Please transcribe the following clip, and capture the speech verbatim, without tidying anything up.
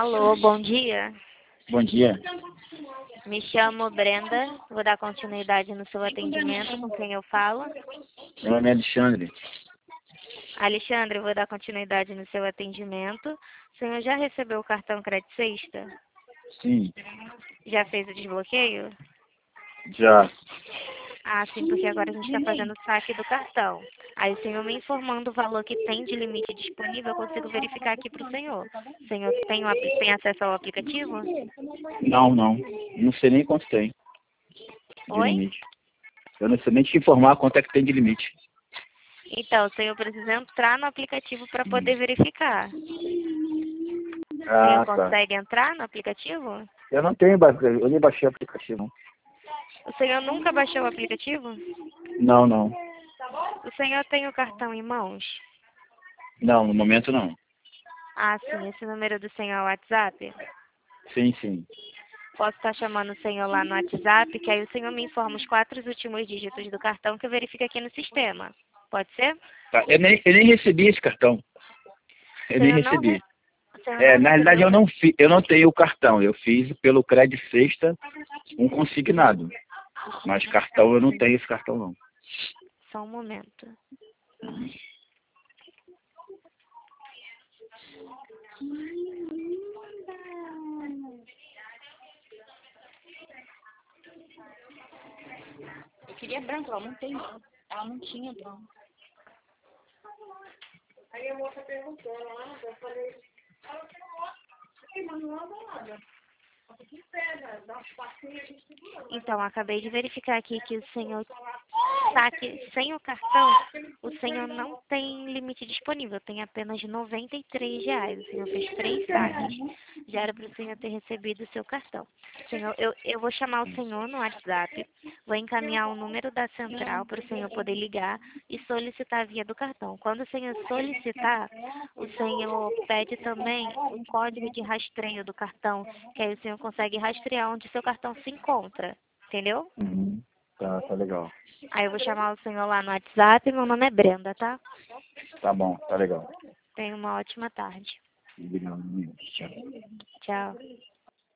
Alô, bom dia. Bom dia. Me chamo Brenda. Vou dar continuidade no seu atendimento. Com quem eu falo? Meu nome é Alexandre. Alexandre, vou dar continuidade no seu atendimento. O senhor já recebeu o cartão Crédito Sexta? Sim, Já fez o desbloqueio? já. Ah, sim, porque agora a gente está fazendo o saque do cartão. Aí o senhor me informando o valor que tem de limite disponível, eu consigo verificar aqui para o senhor. O senhor tem, o apli- tem acesso ao aplicativo? Não, não. Não sei nem quanto tem de Oi? limite. Eu não sei nem te informar quanto é que tem de limite. Então, o senhor precisa entrar no aplicativo para poder verificar. O senhor Ah, tá. consegue entrar no aplicativo? Eu não tenho, ba- eu nem baixei o aplicativo. O senhor nunca baixou o aplicativo? Não, não. O senhor tem o cartão em mãos? Não, no momento não. Ah, sim. Esse número do senhor é o WhatsApp? Sim, sim. Posso estar chamando o senhor lá no WhatsApp, que aí o senhor me informa os quatro últimos dígitos do cartão que eu verifico aqui no sistema. Pode ser? Tá. Eu, nem, eu nem recebi esse cartão. O Eu nem senhor não, re... recebi. o senhor É, não na realidade recebeu. eu não, fi, eu não tenho o cartão. Eu fiz pelo Crédito Sexta um consignado. Mas cartão eu não tenho esse cartão não. Só um momento. Eu queria branco, ela não tem não. Ela não tinha branco. Aí a moça perguntou lá, eu falei, ela tem mas não anda nada. Ela que pega, dá uns passinhos, a gente segura. Então, acabei de verificar aqui que o senhor saque sem o cartão, o senhor não tem limite disponível, tem apenas noventa e três reais. O senhor fez três saques. Já era para o senhor ter recebido o seu cartão. Senhor, eu, eu vou chamar o senhor no WhatsApp, vou encaminhar o número da central para o senhor poder ligar e solicitar a via do cartão. Quando o senhor solicitar, o senhor pede também o código de rastreio do cartão, que aí o senhor consegue rastrear onde seu cartão se encontra. Entendeu? Uhum. Tá, tá legal. Aí eu vou chamar o senhor lá no WhatsApp. Meu nome é Brenda, tá? Tá bom, tá legal. Tenha uma ótima tarde. Obrigado. Tchau. Tchau.